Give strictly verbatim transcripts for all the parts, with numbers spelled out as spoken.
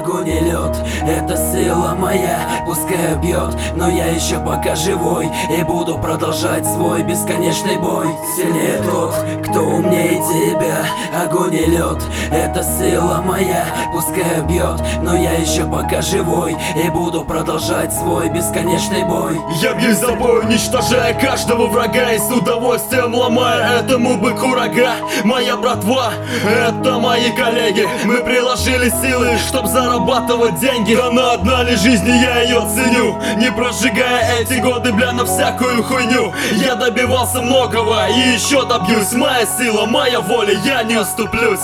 огонь и лед. Это сила моя, пускай бьет, но я еще пока живой и буду продолжать свой бесконечный бой. Сильнее тот, кто умнее тебя. Огонь и лед, это сила моя, пускай бьет, но я еще пока живой и буду продолжать свой бесконечный бой. Я бьюсь за бой, уничтожая каждого врага и с удовольствием ломая этому быку рога. Моя братва, это мои коллеги. Мы приложили силы, чтоб зарабатывать деньги. Дана одна лишь жизни, я ее ценю, не прожигая эти годы, бля, на всякую хуйню. Я добивался многого и еще добьюсь. Моя сила, моя воля, я не уступлюсь.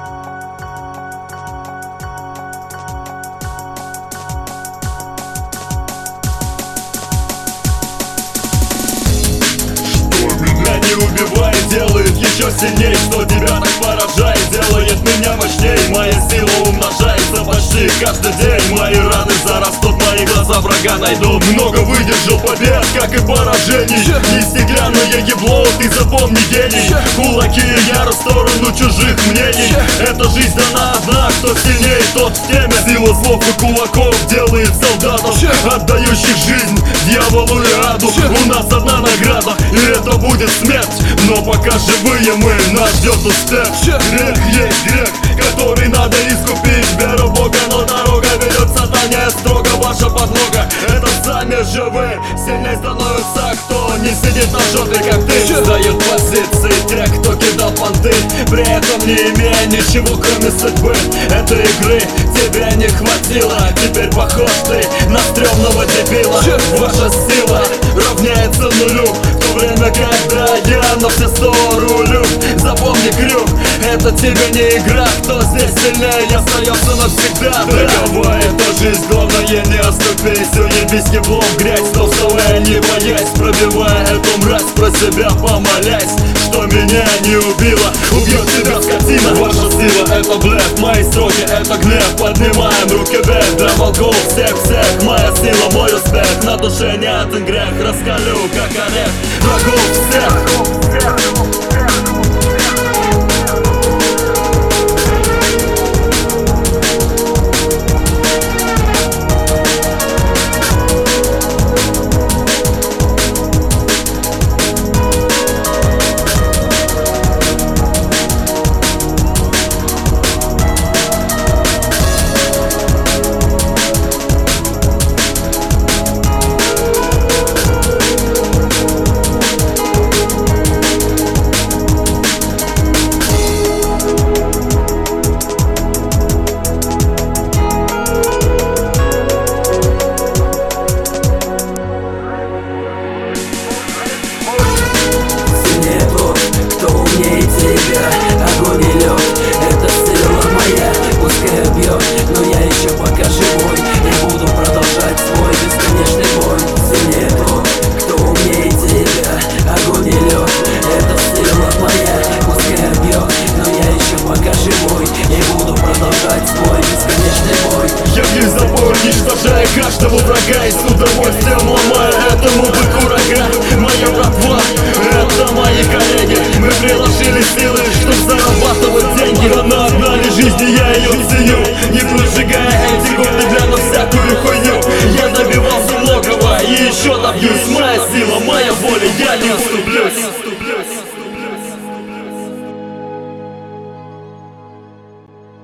Убивает, делает еще сильней, что тебя так поражает, делает меня мощней. Моя сила умножается почти каждый день. Мои раны зарастут, мои глаза врага найдут. Много выдержал побед, как и поражений. Не стеклянное ебло, ты запомни, гений. Кулаки яро в сторону чужих мнений. Эта жизнь дана одна, кто сильнее, тот в теме. Сила слов и кулаков делает солдатов, отдающих жизнь дьяволу и аду. У нас одна награда, и это будет смерть. Но пока живые мы, нас ждет успех. Грех есть грех, который надо искупить. Вера в Бога, но дорога ведет к сатане строго. Ваша подлога, это сами же вы. Сильнее становится, кто не сидит на жопе, как ты. Сдают позиции тех, кто кидал понты, при этом не имея ничего, кроме судьбы этой игры. Тебе не хватило, теперь похож ты на стрёмного дебила. Ваша сила равняется нулю, в то время, когда я на все сто рулю. Запомни крюк, это тебе не игра. Кто здесь сильнее, остается навсегда. Такова эта жизнь, главное не оступись. Уебись еблом в грязь, но вставая не боясь, пробивая эту мразь, про себя помолясь, что меня не убило, убьет тебя скотина. Ваша сила это блеф, мои строки это гнев. Поднимаем руки вверх для волков всех-всех. Моя сила, мой успех, на душе не один грех. Раскалю как орех врагов всех. Огонь и лед, это сила моя, пускай бьет, но я еще пока живой и буду продолжать свой бесконечный бой. Сильнее тот, кто умнее тебя. Огонь и лед, это сила моя, пускай бьет, но я еще пока живой и буду продолжать свой бесконечный бой. Я бьюсь за бой, уничтожая каждого врага и с удовольствием ломая этому быку рога. Моя братва, это мои коллеги. Мы приложили силы,